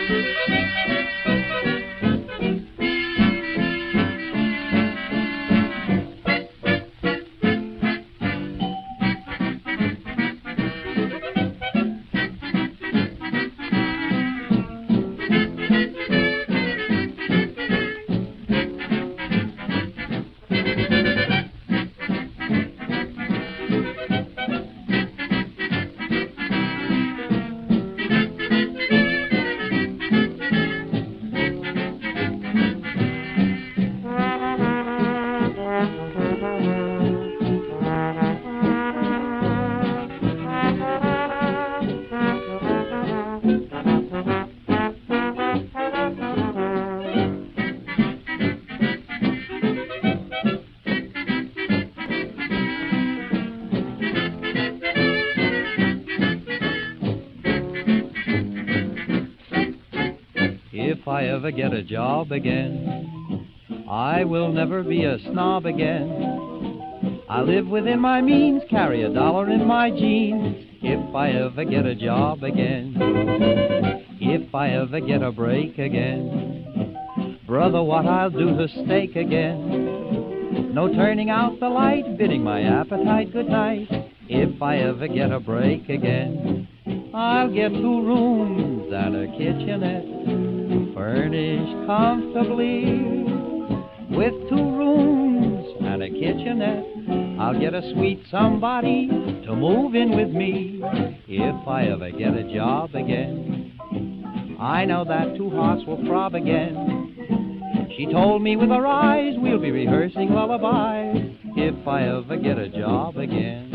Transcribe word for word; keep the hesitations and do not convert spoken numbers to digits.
If I ever get a job again, I will never be a snob again. I live within my means, carry a dollar in my jeans. If I ever get a job again, if I ever get a break again, brother, what I'll do to steak again. No turning out the light, bidding my appetite good night. If I ever get a break again, I'll get two rooms and a kitchenette, furnished comfortably. With two rooms and a kitchenette, I'll get a sweet somebody to move in with me. If I ever get a job again, I know that two hearts will throb again. She told me with her eyes we'll be rehearsing lullabies. If I ever get a job again.